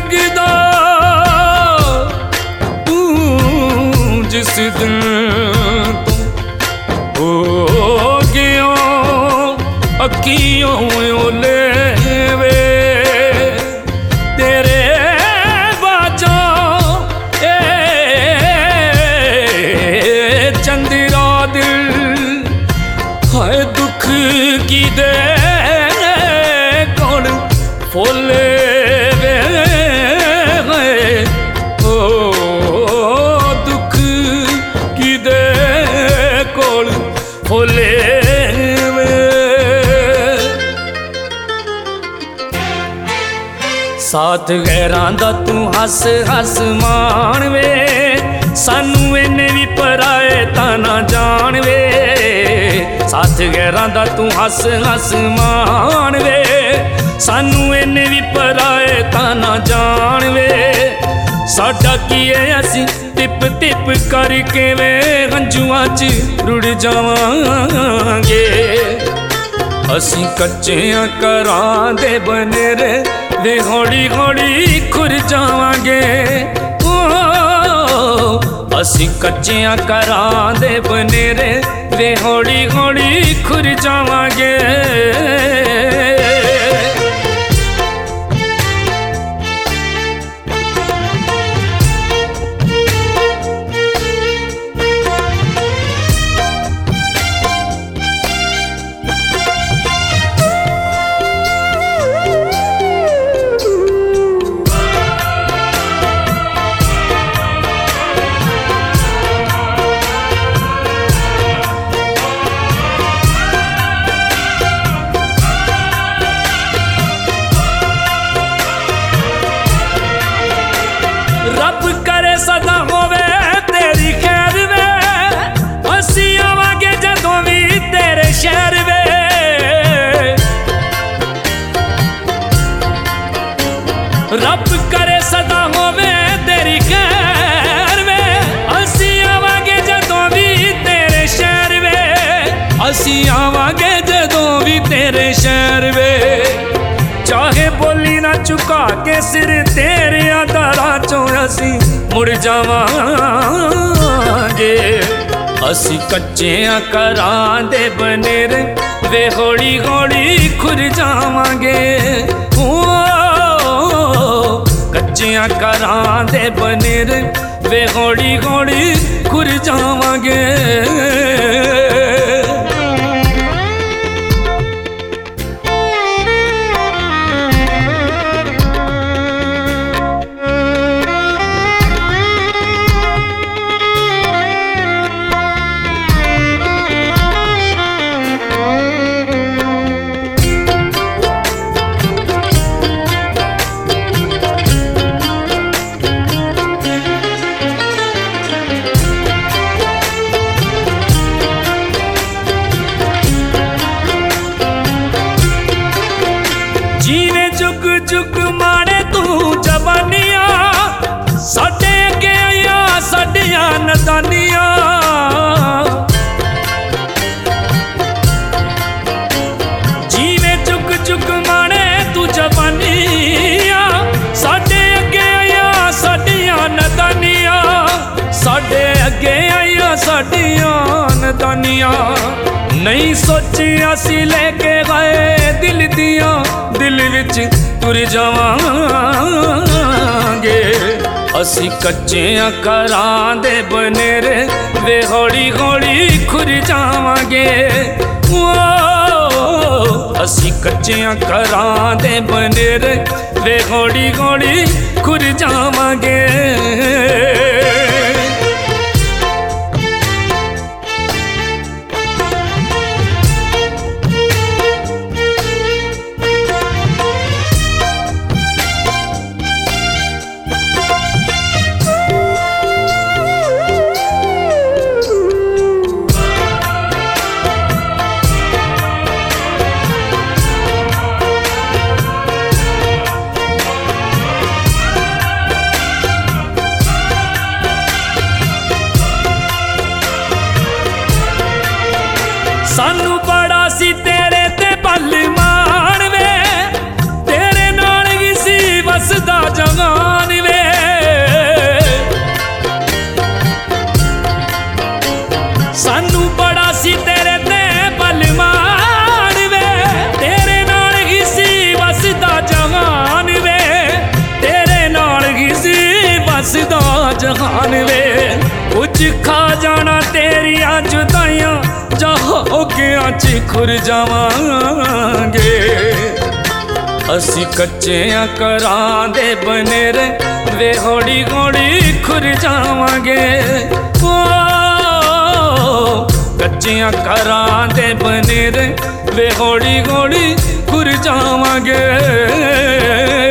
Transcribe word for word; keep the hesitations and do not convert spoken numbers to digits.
लगदा तू जिस दिन तो हो गया अखियों ओले वे तेरे बाजा ए चंदिरा दिल हाय दुख की दे कौन फोले वे ओ दुख की दे कौन फोले साथ गैरां दा तू हस हस मान वे सानू इन्ने भी पराए तां ना जान वे साथ गैरां दा तू हस हस मान वे सानू इन्ने भी पराए तां ना जान वे साडा की है असी टिप टिप करके वे हंजुआं च रुड़ जावांगे असी कच्चियां घरां दे बनेरे वे हौली हौली खुर जावांगे ओ असी कच्चियां घरां दे बनेरे वे हौली हौली खुर जावांगे रब करे सदा होवे तेरी खैर वे असी आवांगे जदों भी तेरे शहर वे रब करे सदा होवे तेरी खैर वे असी आवांगे जदों भी तेरे शहर वे असी आवांगे जदों भी तेरे शहर वे चाहे बोली ना चुका के सिर तेरे दरा चों असी मुड़ जावांगे असी कच्चियां घरां दे बनेरे वे हौली हौली खुर जावांगे ओ कच्चियां घरां दे बनेरे वे हौली हौली खुर जावांगे जीवे जुग जुग माने तू जवानिया साडे अगे आया साडियां नदानिया जीवे जुग जुग माने तू जवानिया साडे अगे आया साडियां नदानिया साडे अगे आया साडियां नदानिया नहीं सोचिया सी लेके गए दिल दिया दिल विच तुर जावांगे असी कच्चियां घरां दे बनेरे वे हौली हौली खुर जावांगे ओ असी कच्चियां घरां दे बनेरे वे हौली हौली खुर जावांगे सानू बड़ा सी तेरे ते बल मान वे तेरे नाल ही सी वसदा जहां विच खा जाना तेरिया जुदाइयां, जहाँ गया च खुर जावांगे। असी कच्चियां करां दे बनेरे वे हौली हौली खुर जावांगे। ओ कच्चियां करां दे बनेरे वे हौली हौली खुर जावांगे।